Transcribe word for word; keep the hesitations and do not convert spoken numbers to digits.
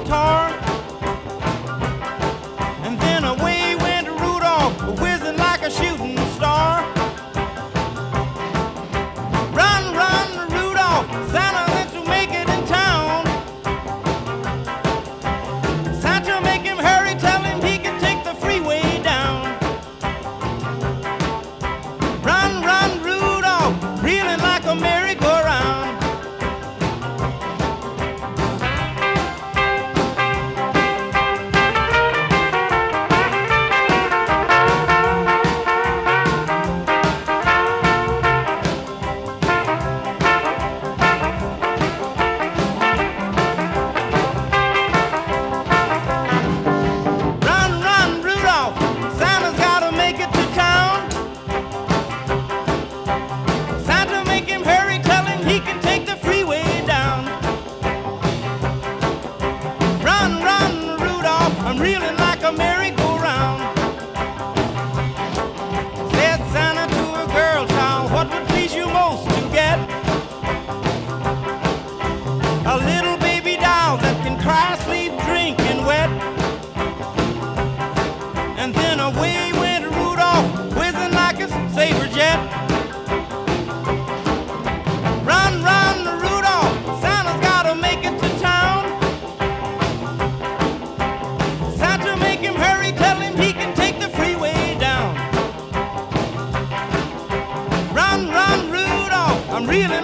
guitar. And then away went Rudolph, whizzing like a shooting star. Run, run, Rudolph, Santa went to make it in town. Santa, make him hurry, tell him he can take the freeway down. Run, run, Rudolph, reeling like a merry-go-round. I'm reeling like a merry-go-round. Said Santa to a girl child, what would please you most to get? A little baby doll that can cry, sleep, drink, and wet. And then away went Rudolph, whizzing like a saber jet. Run, run, Rudolph, Santa's gotta make it to town. Make him hurry, tell him he can take the freeway down. Run, run, Rudolph, I'm reeling